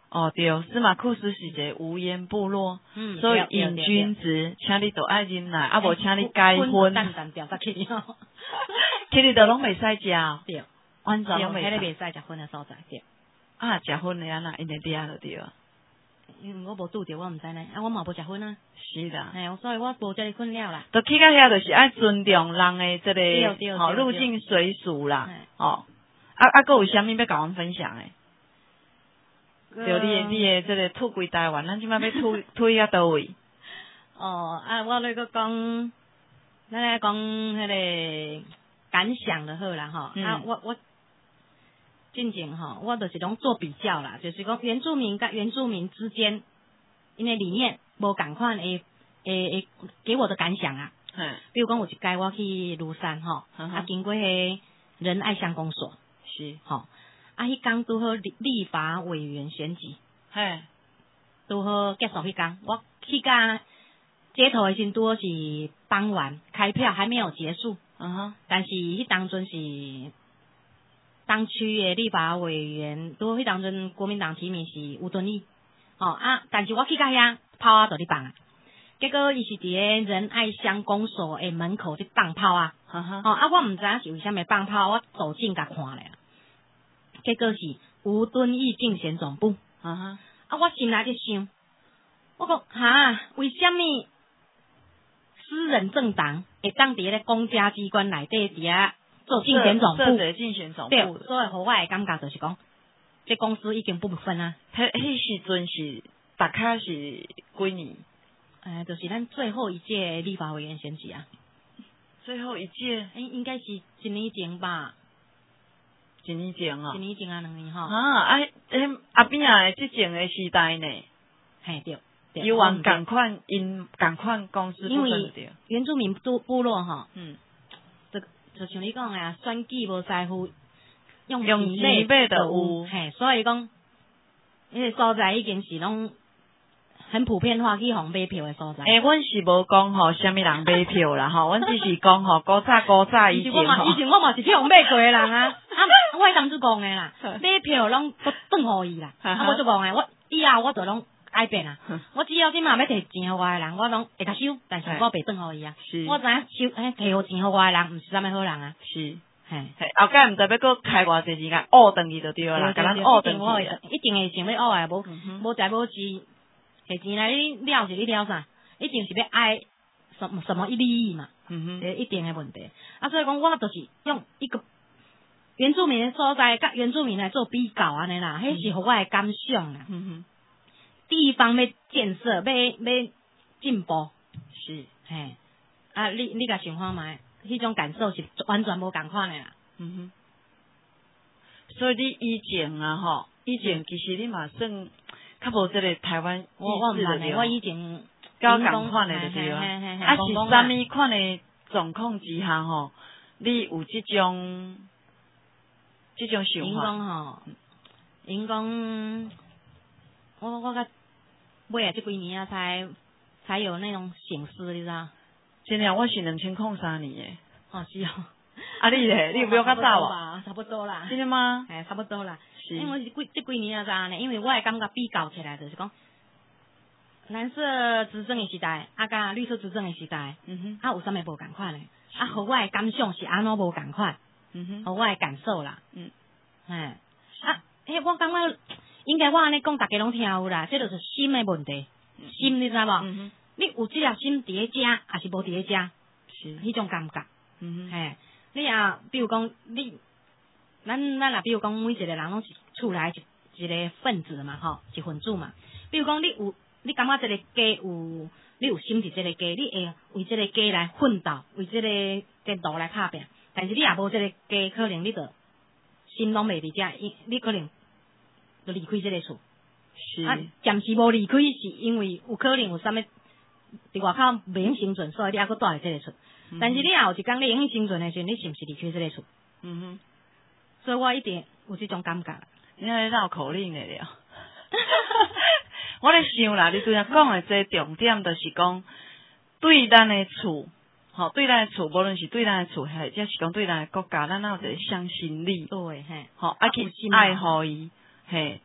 A: 哦对，司马库斯是一个无烟部落，
B: 嗯，
A: 所以瘾君子，请你都爱忍耐，啊无请你改婚，
B: 淡淡掉下去哦，
A: 其实都拢袂使食哦，
B: 对，
A: 完全拢
B: 袂使，
A: 袂
B: 袂使食薰的所在，对，
A: 啊食薰的安那因会嗲就对。
B: 因为我无拄着，我毋知呢，啊我嘛无食薰啊，
A: 是啦，
B: 哎，所以我无遮个困扰啦。
A: 都去到遐就是爱尊重人的这个吼入境随俗啦，吼，啊啊，佫有啥物要甲阮分享诶？就你的你的这个退归台湾，咱即摆要退退啊倒位？
B: 哦，啊，我咧个讲，咱来讲迄个感想就好啦，吼、嗯。啊，我我进前吼，我就是拢做比较啦，就是讲原住民甲原住民之间，因为理念无共款诶诶诶，给我的感想啊。嗯。比如讲有一届我去庐山吼，嗯、啊经过迄仁爱乡公所，是吼。啊！迄天拄好立立法委员选举，嘿，拄好结束迄天，我去甲街头的时拄好是傍晚开票，还没有结束。嗯哼，但是迄当阵是当区的立法委员，拄好迄当阵国民党提名是吴敦义，哦啊，但是我去甲遐炮啊，就咧放啊，结果伊是伫咧仁爱乡公所的门口伫放炮啊，呵呵，哦啊，我毋知影是为虾米放炮，我走近甲看咧。结果是吴敦义竞选总部，啊哈！啊，我心内伫想，我讲哈，为什么私人政党会当伫咧公家机关内底伫遐做竞选总部？
A: 做竞选总部，
B: 对，所以互我的感觉就是讲，这公司已经不分啊。
A: 迄迄时阵是大概是几年？
B: 诶、呃，就是咱最后一届立法委员选举啊。
A: 最后一届，
B: 诶，应该是一年前吧。
A: 一年前哦，
B: 一年前啊，两年吼。
A: 啊，啊，迄阿扁啊，即前的时代呢，
B: 嘿对，
A: 有往共款因共款公司
B: 因为原住民部部落吼，嗯，就就像你讲啊，选举无在乎用
A: 用钱买就有，
B: 嘿，所以讲，迄个所在已经是拢很普遍化去互买票的所在。
A: 诶、欸，阮是无讲吼，虾米人买票啦，吼，阮只是讲吼，古早古早以前吼，
B: 以前我嘛是去互买过的人啊，啊，我当初讲的啦，买票拢都转互伊啦，啊，我就讲的，我以后我就拢改变啦，我只要今嘛要摕钱互我的人，我拢会甲收，但是我袂转互伊啊，我知影收，诶，摕互钱互我的人，毋是啥物好人啊，
A: 是，嘿，后盖毋知要搁开偌济时间，学转去就对啦，甲咱学转去，
B: 一定会想要学的，无无财无志。摕钱来你了是你了啥？一定是要爱什么什么利益嘛？嗯哼，一定的问题。啊，所以讲我就是用一个原住民的所在，甲原住民来做比较安尼啦，迄、嗯、是互我的感想啦。嗯哼，地方要建设，要要进步，是嘿。啊，你你甲想看觅，迄种感受是完全无共款的啦。嗯
A: 哼，所以你以前啊，吼，以前其实你嘛算。较无即个台湾意识的对，
B: 我以前
A: 较共款的对啊，啊是啥物款的状况之下吼，你有即种即种想法？
B: 因讲吼，因讲我我甲尾啊即几年啊才才有那种醒思，你知道？
A: 真的，我是两千零三年诶。
B: 哦，是哦。
A: 啊，你咧？你有比我较早
B: 啊？差不多啦。
A: 真的吗？
B: 哎，差不多啦。因为是几这几年啊咋呢？因为我也感觉比较起来就是讲，蓝色执政的时代，啊甲绿色执政的时代，嗯哼，啊有啥物无共款嘞？啊，互我的感想是安怎无共款？嗯哼，互我的感受啦，嗯，哎，啊，迄我感觉应该我安尼讲，大家拢听有啦，这就是心的问题，心你知无？嗯哼，你有即粒心伫咧遮，还是无伫咧遮？是迄种感觉，嗯哼，嘿，你啊，比如讲你。咱咱啦，比如讲，每一个人拢是厝内一一个分子嘛，吼，一分子嘛。比如讲，你有你感觉这个家有，你有心伫这个家，你会为这个家来奋斗，为这个前途来打拼。但是你也无这个家，可能你就心拢袂伫遮，你你可能就离开这个厝。是。啊，暂时无离开，是因为有可能有啥物伫外口袂用生存，所以你还佫住伫这个厝。嗯、但是你也有一天你用生存的时候，你是毋是离开这个厝？嗯哼。所以我一定有这种感觉。
A: 你喺绕口令的了。我咧想啦，你对啊讲的这重点就是讲，对咱的厝，吼，对咱的厝，无论是对咱的厝，或者是讲对咱的国家，咱有一个向心力。
B: 对，嘿，
A: 吼，啊去爱护伊，嘿，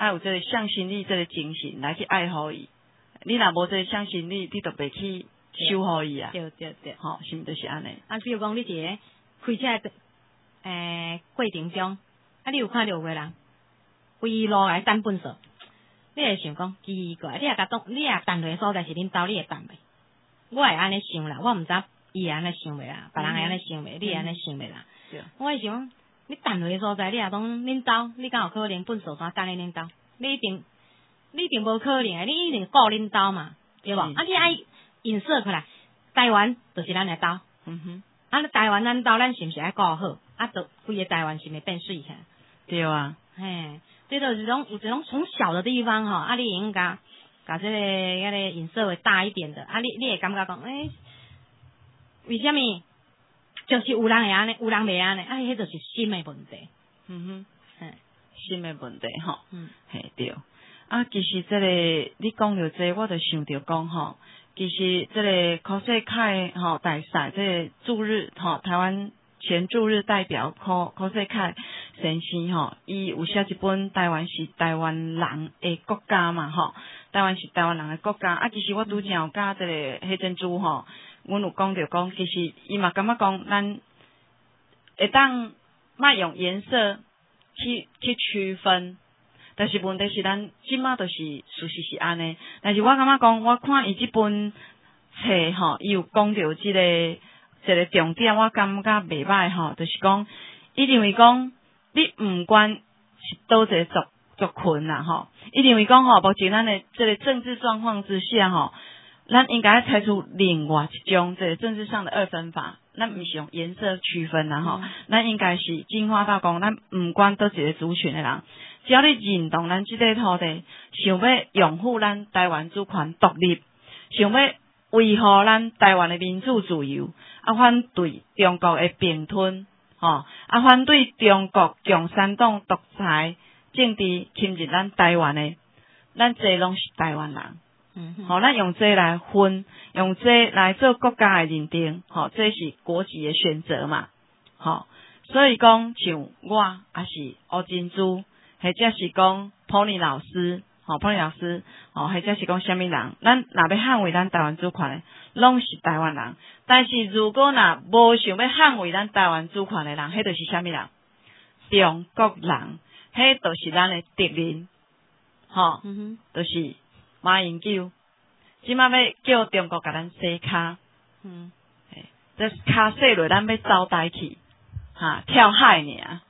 A: 爱有这个向心力这个精神来去爱好伊。你若无这个向心力，你就袂去守护伊啊。
B: 对对对，
A: 吼、哦，是毋就是安尼？
B: 啊，比如讲你一个开车的诶过程中，啊，你有看到有个人规路来等粪扫，你会想讲奇怪，你也甲当，你也等落所在是恁兜，你会等袂？我会安尼想啦，我毋知伊会安尼想袂啦，别人会安尼想袂，你会安尼想袂啦？
A: 对，
B: 我会想，你等落所在，你也当恁兜，你敢有可能粪扫山等咧恁兜？你一定，你一定无可能诶，你一定顾恁兜嘛，对无？啊，你爱映射过来，台湾就是咱诶兜，
A: 嗯哼，
B: 啊，台湾咱兜咱是毋是爱顾好？啊，都规个台湾是毋是变水起来？
A: 对啊，
B: 嘿，这就是种有这种从小的地方吼，啊，你应该把这个那个影射为大一点的，啊，你你会感觉讲，诶、欸，为什么？就是有人会安尼，有人袂安尼，啊，迄就是心的问题。
A: 嗯哼，
B: 嘿，
A: 心的问题吼，
B: 嗯，
A: 嘿对。啊，其实这个你讲到这个，我就想着讲吼，其实这个考世凯吼大赛，这个驻日吼台湾前驻日代表考考世凯先生吼，伊有写一本台湾是台湾人的国家嘛吼，台湾是台湾人的国家。啊，其实我拄正有甲这个黑珍珠吼，阮有讲着讲，其实伊嘛感觉讲，咱会当莫用颜色去去区分。但是问题是咱即马就是事实是安尼，但是我感觉讲，我看伊即本册吼，伊有讲到即、这个一、这个重点，我感觉袂歹吼，就是讲，伊认为讲，你毋管是倒一个族族群啦吼，伊认为讲吼，目前咱的这个政治状况之下吼，咱应该采取另外一种这个政治上的二分法，咱毋是用颜色区分啦吼，咱、嗯、应该是进化到讲，咱毋管倒一个族群的人。只要你认同咱即个土地，想要拥护咱台湾主权独立，想要维护咱台湾的民主自由，啊，反对中国的并吞，吼、哦，啊，反对中国共产党独裁政治侵入咱台湾的，咱这拢是台湾人，嗯，吼、哦，咱用这来分，用这来做国家的认定，吼、哦，这是国籍的选择嘛，吼、哦，所以讲像我也是乌珍珠。或者是讲普尼老师，吼、哦、普尼老师，吼、哦、或者是讲虾米人，咱若要捍卫咱台湾主权的，拢是台湾人。但是如果若无想要捍卫咱台湾主权的人，迄就是虾米人？中国人，迄就是咱的敌人，吼、哦，嗯哼，就是马英九，即摆要叫中国甲咱洗骹，嗯，这骹洗落，咱要招待去，哈，跳海尔。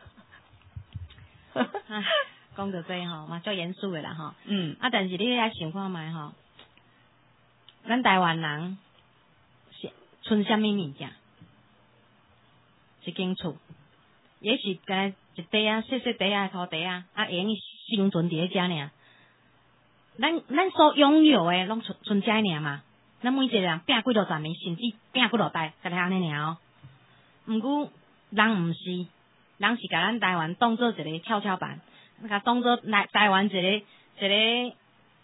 B: 讲到这吼，嘛足严肃的啦吼。
A: 嗯。啊，
B: 但是你来想看觅吼，咱台湾人是剩啥物物件？一间厝，也是干一地啊，细细地啊，土地啊，啊，会用生存伫咧遮尔。咱咱所拥有的拢剩剩遮尔嘛。咱每一个人拼几落十年，甚至拼几落代，才安尼尔哦。毋过人毋是。人是甲咱台湾当做一个跷跷板，甲当做来台湾一个一个，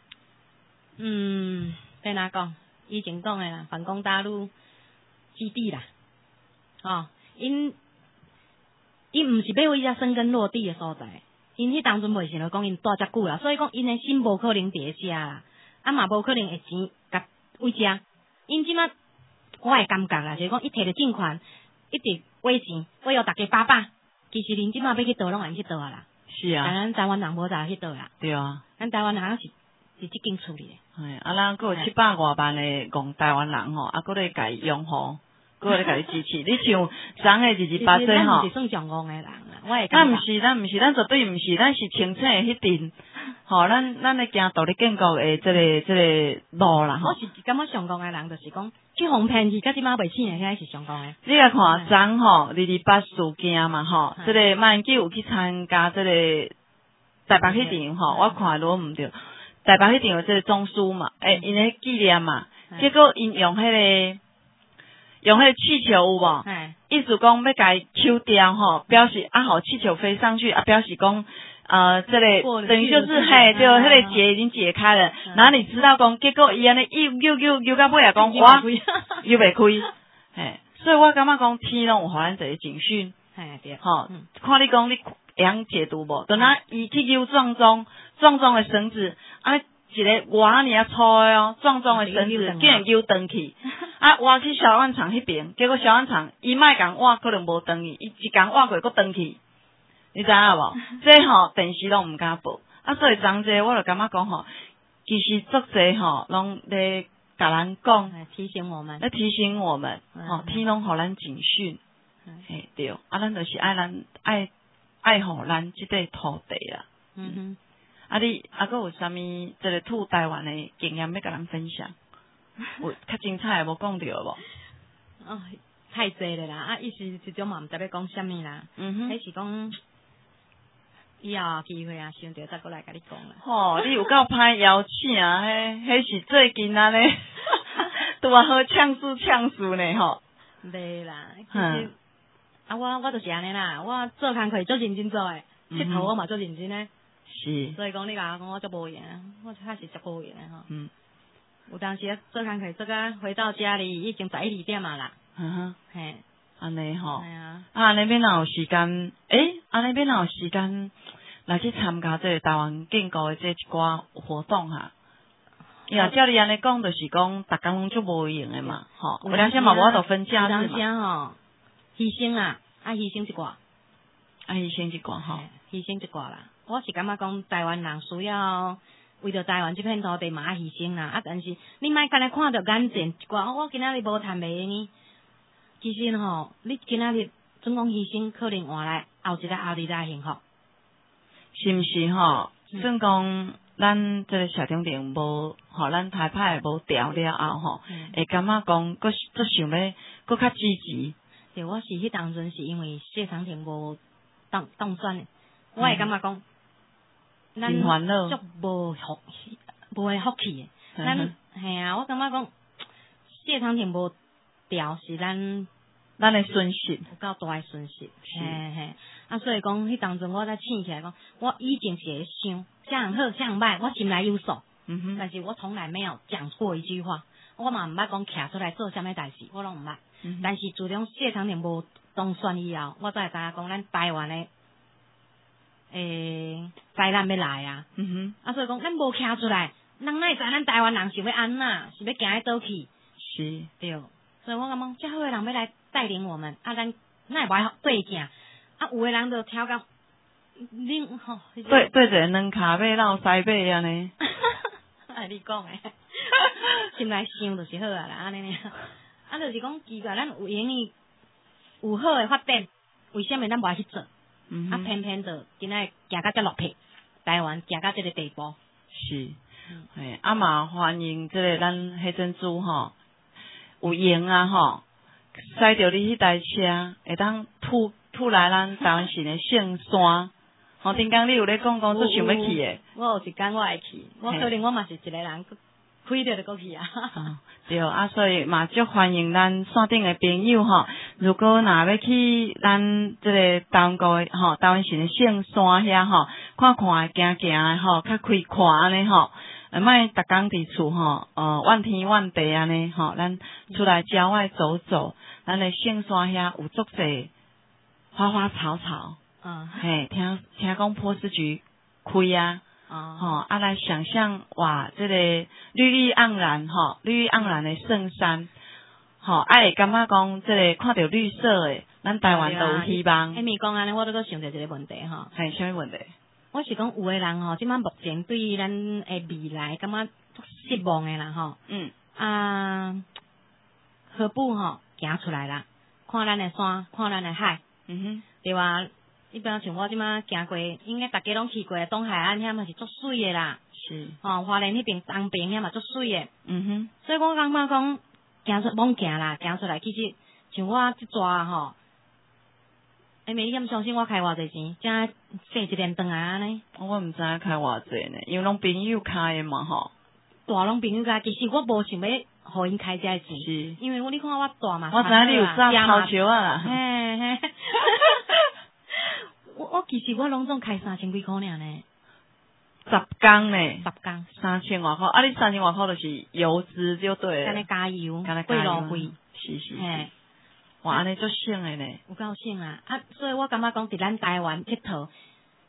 B: 嗯，要哪讲？以前讲的啦，反攻大陆基地啦，哦，因因毋是要为遮生根落地的所在，因迄当阵袂想到讲因住遮久啦，所以讲因的心无可能伫咧遮啦，啊嘛无可能会钱甲为遮，因即马我会感觉啦，就是讲伊摕着政权，一直为钱，为互大家爸爸。其实恁即马要去倒拢会去倒啊啦，
A: 是啊，
B: 但咱台湾人无咋去倒啦，
A: 对啊，
B: 咱台湾人是是即间处理
A: 的，哎，啊，咱佫有七百外万的戆台湾人吼，啊，佫咧家拥护，佫咧家己支持。你像昨个二二八岁吼，
B: 是算上戆的人啦，我会
A: 咱毋是，咱毋是，咱绝对毋是，咱是清醒的迄阵，吼，咱咱咧行独立建国的这个这个路啦，吼。
B: 我是感觉上戆的人，就是讲去哄骗去，甲即马袂醒的，遐是上戆的。
A: 你来看昨吼二二八事件嘛，吼，这个马英九有去参加这个台北迄场吼，我看落毋对，台北迄场有这个中枢嘛，诶，因咧纪念嘛，结果因用迄个。用迄个气球有无？意思讲要甲伊抽掉吼，表示啊好气球飞上去啊，表示讲呃这个等于就是嘿，对，迄个结已经解开了，然后你知道讲，结果伊安尼又又又又到尾来讲，哇，又袂开，嘿，所以我感觉讲天拢有互咱一个警讯，嘿对，吼，看你讲你样解读无？等他伊去揪壮壮壮壮的绳子，啊，一个偌尔啊粗的哦，壮壮的绳子竟然揪断去，啊，挖去小碗厂迄边，结果小碗厂伊莫共挖，可能无断去，伊一共挖过佫断去，你知影无？这吼电视拢毋敢报，啊，所以昨者我就感觉讲吼，其实足侪吼拢咧甲咱讲，
B: 提醒我们，
A: 咧提醒我们，吼、嗯，天拢互咱警讯。嘿对，啊，咱就是爱咱爱爱护咱即块土地啦。嗯哼，啊你啊，佫有啥物即个土台湾的经验要甲咱分享？有较精彩的无讲到无？
B: 哦，太济了啦！啊，一时之中嘛毋知要讲啥物啦。嗯哼，迄是讲以后机会啊，想着再过来甲你讲啦。
A: 吼、哦，你有够歹邀请啊！迄迄是最近安尼，拄啊好呛死呛死呢吼。
B: 对啦，其实。嗯啊，我我就是安尼啦，我做工课足认真做诶，佚佗我嘛足认真诶。
A: 是。所
B: 以讲你甲我讲我足无闲，我确实足无闲诶吼。嗯。有当时做工课做甲回到家里已经十一二点啊啦。嗯哼。嘿。
A: 安尼吼。
B: 系啊。
A: 啊，安尼边若有时间，诶，安尼边若有时间来去参加这个台湾建构诶这一寡活动哈。伊若照你安尼讲，就是讲逐工拢足无闲诶嘛，吼。有当时嘛无法度分假日
B: 嘛。牺牲啦，啊牺牲一寡，啊
A: 牺牲一寡吼，
B: 牺牲一寡啦。我是感觉讲台湾人需要为着台湾这片土地嘛爱牺牲啦，啊但是你莫干来看着眼前一寡，我今仔日无趁卖呢。其实吼，你今仔日总讲牺牲，可能换来后一个后日来幸福，
A: 是毋是吼？算讲咱这个小重点无，吼咱台派无调了后吼，会感觉讲佫佫想要佫较积极。
B: 对，我是迄当阵是因为谢长廷无当当选的，我会感觉讲，
A: 真烦恼，
B: 足无福，无诶福气诶。咱系啊，我感觉讲谢长廷无调是咱
A: 咱诶损失，
B: 有够大诶损失。嘿嘿，啊，所以讲迄当阵我才醒起来讲，我以前是会想，像好像歹，我心内有数。嗯哼，但是我从来没有讲过一句话，我嘛毋捌讲徛出来做啥物代志，我拢毋捌。嗯、但是自从谢长廷无当选以后，我才会知影讲咱台湾的诶灾难要来啊！嗯哼，啊所以讲咱无徛出来，人哪会知咱台湾人是要安那，是要行喺倒去？
A: 是，
B: 对。所以我感觉遮好诶人要来带领我们，啊咱哪会歹对行？啊有诶人就挑到，恁吼
A: 对对一个两骹尾绕西尾安尼。
B: 啊你讲诶，心内想就是好啊啦，安尼。啊，就是讲奇怪，咱有闲哩，有好诶发展，为什么咱无爱去做？嗯、啊，偏偏就今仔行到遮落魄，台湾行到这个地步。
A: 是，嘿、嗯，啊嘛欢迎这个咱黑珍珠吼，有闲啊吼，驶着你迄台车，会当吐吐来咱台湾省诶圣山。吼，顶工你有咧讲讲，都想要去诶。
B: 我有一天我会去，我可能我嘛是一个人。开着就过去啊！
A: 哦、对啊，所以嘛，足欢迎咱线顶的朋友吼。如果若要去咱这个台湾国的吼，台湾省的圣山遐吼，看看行行的吼，较开阔安尼吼，呃，莫逐工伫厝吼，呃，怨天怨地安尼吼，咱出来郊外走走，咱的圣山遐有足侪花花草草，嗯，嘿，听听讲波斯菊开啊。哦，吼、啊，来想象哇，这个绿意盎然，吼，绿意盎然的圣山，吼、啊，会感觉讲，这个看到绿色的，咱台湾都有希望。
B: 迄咪讲安尼，我都搁想着一个问题吼。
A: 系啥物问题？
B: 我是讲有诶人吼，即摆目前对于咱诶未来感觉失望诶啦吼。嗯。啊，何不吼行出来啦？看咱诶山，看咱诶海。嗯哼。对啊。一般像我即马行过，应该大家拢去过东海岸遐嘛是足水诶啦。是。吼、哦，花莲迄边东边遐嘛足水诶。嗯哼。所以我感觉讲行出罔行啦，行出来其实像我即抓吼，哎妹，你敢相信我开偌济钱？正洗一年顿啊安尼。
A: 我毋知影开偌济呢，因为拢朋友开诶嘛吼。
B: 大拢朋友开，其实我无想要互因开遮钱。是。因为我你看我大嘛，
A: 我知影你有早头笑啊啦。
B: 嘿嘿。我我其实我拢总开三千几箍尔呢，
A: 十工呢，
B: 十工
A: 三千外箍，啊！你三千外箍就是油资就对了，
B: 干咧加油，
A: 干咧
B: 加油费，
A: 是是是，哇，安尼足省诶呢，
B: 有够省啊！啊，所以我感觉讲伫咱台湾佚佗，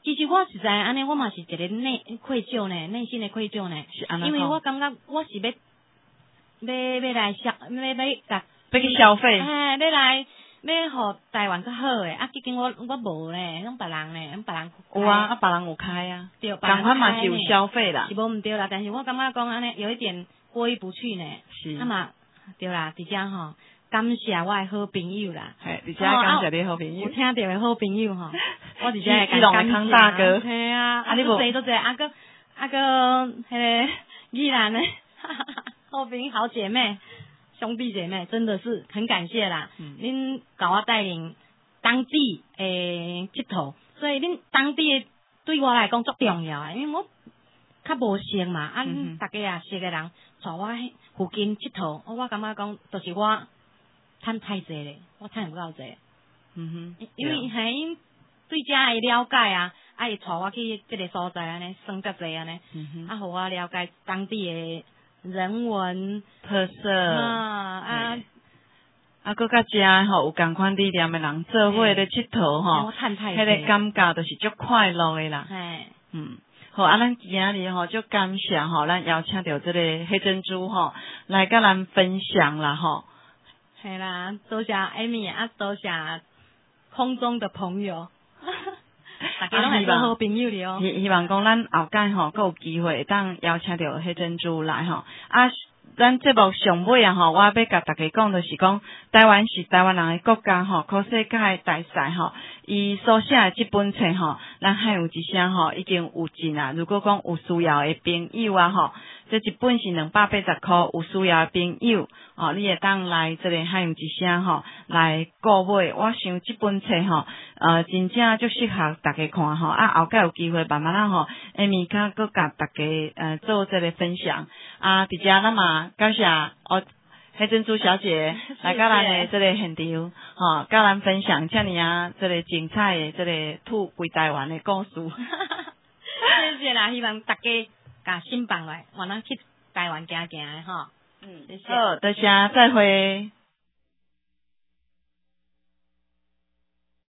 B: 其实我实在安尼，我嘛是一个内愧疚呢，内心的愧疚呢，
A: 是安尼
B: 因为我感觉我是要要要来消，要要甲
A: 要去消费，
B: 哎，要来要互台湾较好诶，啊，结果我我无咧，拢别人咧，拢别人
A: 有啊，啊别人有开啊，
B: 对，
A: 赶快嘛是有消费啦，
B: 是无毋对啦，但是我感觉讲安尼有一点过意不去呢，
A: 是，
B: 啊嘛对啦，伫遮吼。感谢我的好朋友啦，
A: 嘿，伫遮感谢你好朋友，
B: 有听到的好朋友吼，我伫遮
A: 基隆的康大哥，
B: 系啊，啊你无侪都侪，啊个啊个迄个依然呢，好朋友好姐妹兄弟姐妹，真的是很感谢啦，恁甲我带领当地诶佚佗，所以恁当地的对我来讲足重要啊，因为我较无熟嘛，啊大家也熟的人带我附近佚佗，我感觉讲就是我。趁太济咧，我趁唔够济。嗯哼，因为系因对遮会了解啊，啊会带我去即个所在安尼，算较济安尼，嗯、啊，互我了解当地的人文
A: 特色
B: 啊啊，
A: 啊，搁甲遮吼有共款理念的人做伙咧佚佗吼，
B: 我趁太济，
A: 迄个感觉就是足快乐的啦。
B: 嘿，
A: 嗯。好啊，咱今日吼就感谢吼，咱邀请到这个黑珍珠吼来甲咱分享啦吼。
B: 系啦，多谢 Amy 啊，多谢空中的朋友，大家拢系做好朋友哩哦。
A: 希希望讲咱后届吼，阁有机会当邀请到黑珍珠来吼。啊，咱节目上尾啊吼，我要甲大家讲就是讲，台湾是台湾人的国家吼，考世界大赛吼，伊所写的这本册吼，咱汉有一声吼已经有尽啊。如果讲有需要的朋友啊吼，这一本是两百八十块，有需要的朋友。哦，你会当来这个汉语之声吼来购买，我想这本册吼，呃，真正就适合大家看吼。啊，后届有机会慢慢啊吼，艾米卡搁甲大家呃做这个分享啊，伫遮咱嘛感谢哦，黑珍珠小姐来甲咱的这个现场吼，甲咱分享遮尔啊这个精彩的这个兔归台湾的故事。
B: 谢谢啦，希望大家甲心放来，我咱去台湾行行的吼。
A: 嗯，好，多谢，再会。